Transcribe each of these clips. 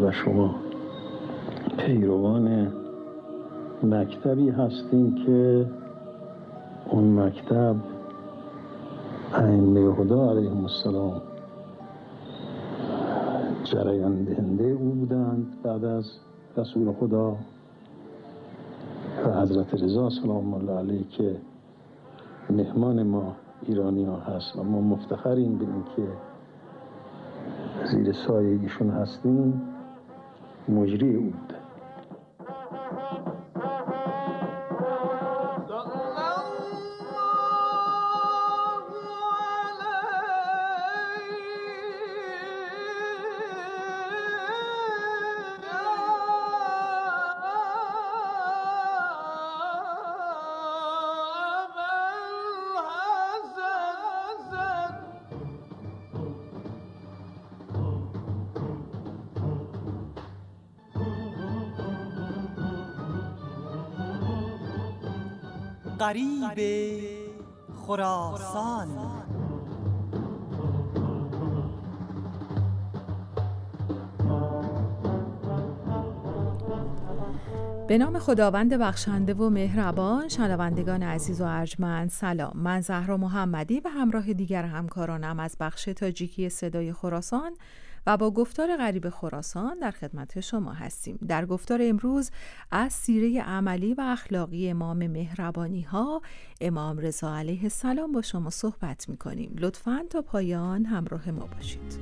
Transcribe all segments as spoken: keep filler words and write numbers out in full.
و شما پیروان مکتبی هستیم که اون مکتب ائمه هدی علیهم السلام جریان دهنده او بودند بعد از رسول خدا و حضرت رضا سلام الله علیه که مهمان ما ایرانی ها هست و ما مفتخریم به این که زیر سایه ایشون هستیم. مجری او بوده. غریب خراسان. به نام خداوند بخشنده و مهربان. شنوندگان عزیز و ارجمند سلام. من زهرا محمدی و همراه دیگر همکارانم از بخش تاجیکی صدای خراسان و با گفتار غریب خراسان در خدمت شما هستیم. در گفتار امروز از سیره عملی و اخلاقی امام مهربانی ها امام رضا علیه السلام با شما صحبت می کنیم. لطفاً تا پایان همراه ما باشید.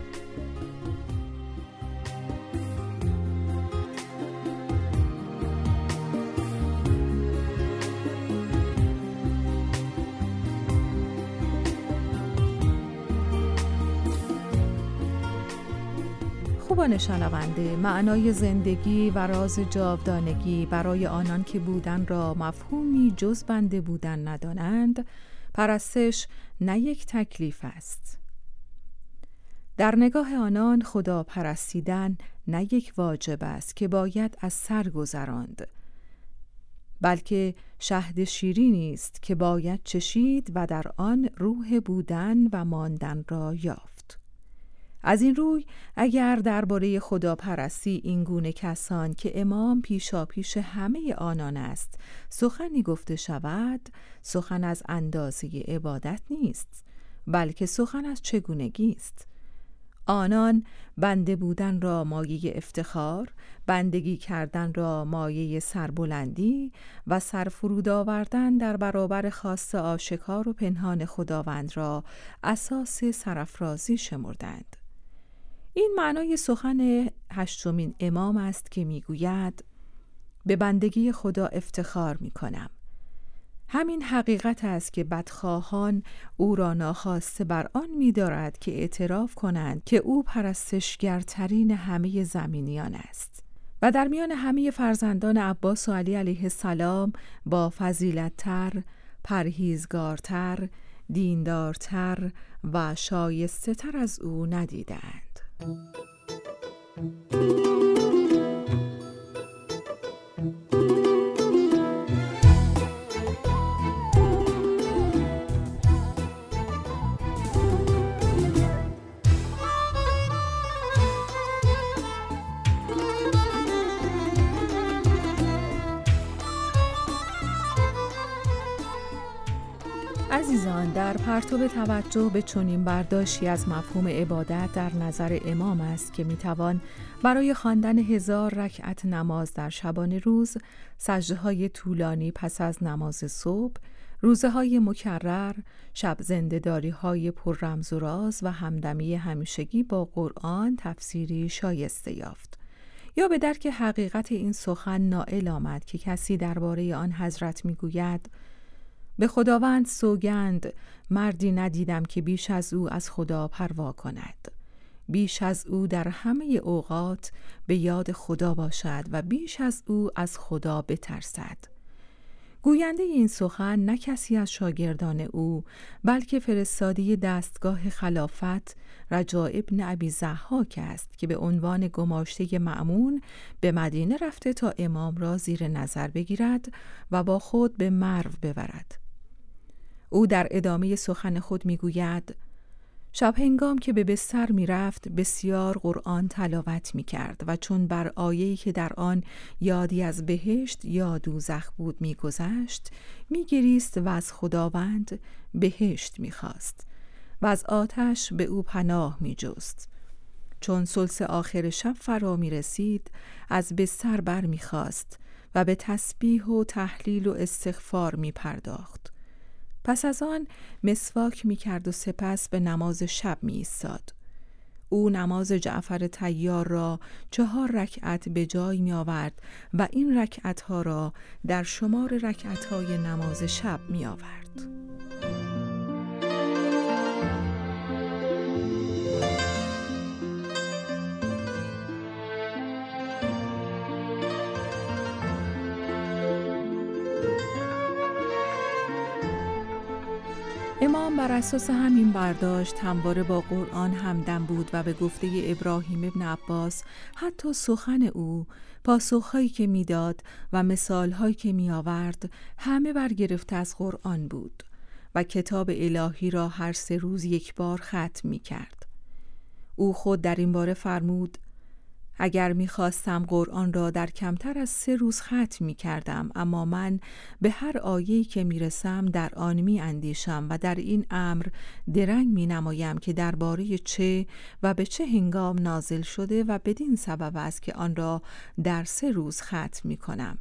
خوبان شنونده، معنای زندگی و راز جاودانگی برای آنان که بودن را مفهومی جز بنده بودن ندانند، پرستش نه یک تکلیف است. در نگاه آنان خدا پرستیدن نه یک واجب است که باید از سر گذراند، بلکه شهد شیرینی است که باید چشید و در آن روح بودن و ماندن را یافت. از این روی اگر درباره خداپرستی این گونه کسان که امام پیشا پیش همه آنان است سخنی گفته شود، سخن از اندازه عبادت نیست، بلکه سخن از چگونگی است. آنان بنده بودن را مایه افتخار، بندگی کردن را مایه سربلندی و سرفرود آوردن در برابر خواست آشکار و پنهان خداوند را اساس سرافرازی شمردند. این معنای سخن هشتمین امام است که میگوید به بندگی خدا افتخار میکنم. همین حقیقت است که بدخواهان او را ناخواسته بر آن می‌دارد که اعتراف کنند که او پرستشگرترین همه زمینیان است و در میان همه فرزندان عباس و علی علیه السلام با فضیلت‌تر، پرهیزگارتر، دیندارتر و شایسته تر از او ندیدند. عزیزان، در پرتو توجه به چنین برداشتی از مفهوم عبادت در نظر امام است که میتوان برای خواندن هزار رکعت نماز در شبانه روز، سجده‌های طولانی پس از نماز صبح، روزه‌های مکرر، شب زنده‌داری‌های پر رمز و راز و همدمی همیشگی با قرآن تفسیری شایسته یافت. یا به درک حقیقت این سخن نائل آمد که کسی درباره آن حضرت میگوید به خداوند سوگند، مردی ندیدم که بیش از او از خدا پروا کند، بیش از او در همه اوقات به یاد خدا باشد و بیش از او از خدا بترسد. گوینده این سخن نه کسی از شاگردان او، بلکه فرستاده دستگاه خلافت رجاء ابن ابی ضحاک است که به عنوان گماشته مأمون به مدینه رفته تا امام را زیر نظر بگیرد و با خود به مرو ببرد. او در ادامه سخن خود میگوید: شب هنگام که به بستر می رفت بسیار قرآن تلاوت می کرد و چون بر آیه‌ای که در آن یادی از بهشت یا دوزخ بود می گذشت می گریست و از خداوند بهشت می خواست و از آتش به او پناه می جست. چون ثلث آخر شب فرا می رسید از بستر بر می خواست و به تسبیح و تحلیل و استغفار می پرداخت. پس از آن مسواک می کرد و سپس به نماز شب می ایستاد. او نماز جعفر طیار را چهار رکعت به جای می آورد و این رکعت ها را در شمار رکعت های نماز شب می آورد. امام بر اساس همین برداشت همواره با قرآن همدم بود و به گفته ابراهیم ابن عباس حتی سخن او، پاسخهایی که میداد و مثالهایی که می آورد همه برگرفته از قرآن بود و کتاب الهی را هر سه روز یک بار ختم می کرد. او خود در این باره فرمود: اگر می‌خواستم قرآن را در کمتر از سه روز ختم می‌کردم، اما من به هر آیه‌ای که می‌رسم در آن می‌اندیشم و در این امر درنگ می‌نمایم که درباره چه و به چه هنگام نازل شده و بدین سبب است که آن را در سه روز ختم می‌کنم.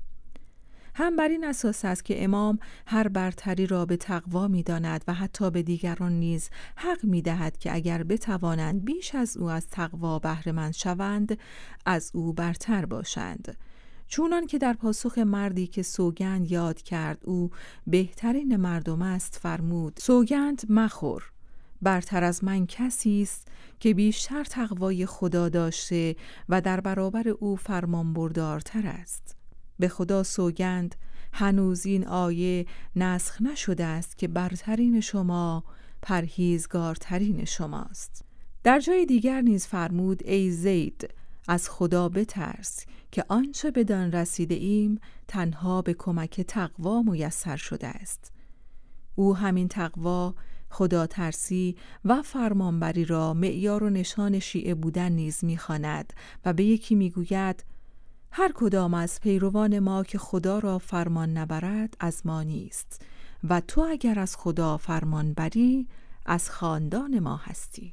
هم بر این اساس است که امام هر برتری را به تقوا می داند و حتی به دیگران نیز حق می دهد که اگر بتوانند بیش از او از تقوا بهره مند شوند از او برتر باشند. چونان که در پاسخ مردی که سوگند یاد کرد او بهترین مردم است فرمود: سوگند مخور، برتر از من کسی است که بیشتر تقوای خدا داشته و در برابر او فرمانبردارتر است. به خدا سوگند هنوز این آیه نسخ نشده است که برترین شما پرهیزگارترین شماست. در جای دیگر نیز فرمود: ای زید، از خدا بترس که آنچه بدان رسیده ایم تنها به کمک تقوا میسر شده است. او همین تقوا، خدا ترسی و فرمانبری را معیار و نشان شیعه بودن نیز می‌خواند و به یکی میگوید: هر کدام از پیروان ما که خدا را فرمان نبرد از ما نیست و تو اگر از خدا فرمان بری از خاندان ما هستی.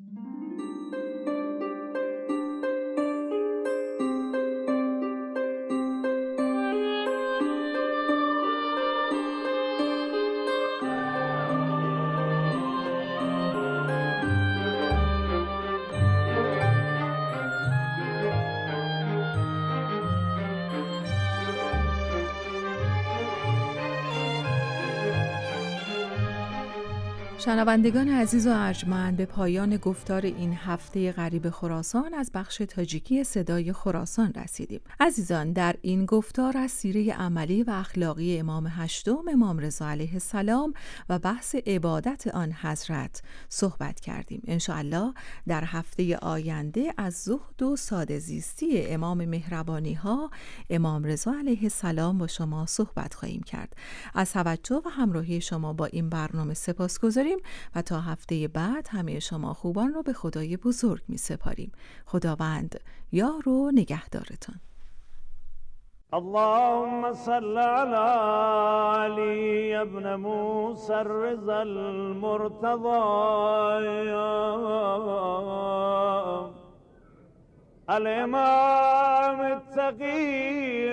شنوندگان عزیز و ارجمند، به پایان گفتار این هفته غریب خراسان از بخش تاجیکی صدای خراسان رسیدیم. عزیزان، در این گفتار از سیره عملی و اخلاقی امام هشتم امام رضا علیه السلام و بحث عبادت آن حضرت صحبت کردیم. انشاءالله در هفته آینده از زهد و ساده زیستی امام مهربانی ها امام رضا علیه السلام با شما صحبت خواهیم کرد. از توجه و همراهی شما با این برنامه سپاسگزاریم و تا هفته بعد همه شما خوبان رو به خدای بزرگ می سپاریم. خداوند یار و نگهدارتان. اللهم صل على علي ابن موسى الرضا المرتضى الامام التقي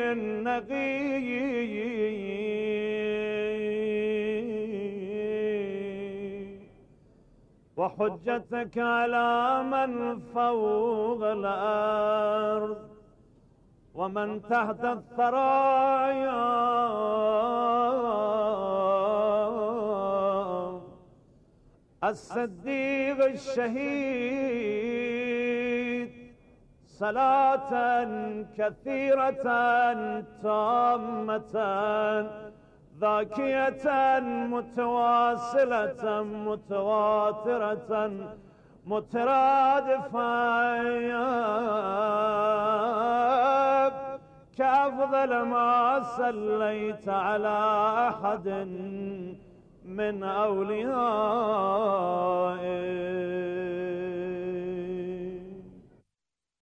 النقي وحجتك على من فوق الأرض ومن تحت الثرايا الصديق الشهيد صلاة كثيرة تامة ذاكية متواصلة متواترة مترادفة كأفضل ما صليت على أحد من أوليائك.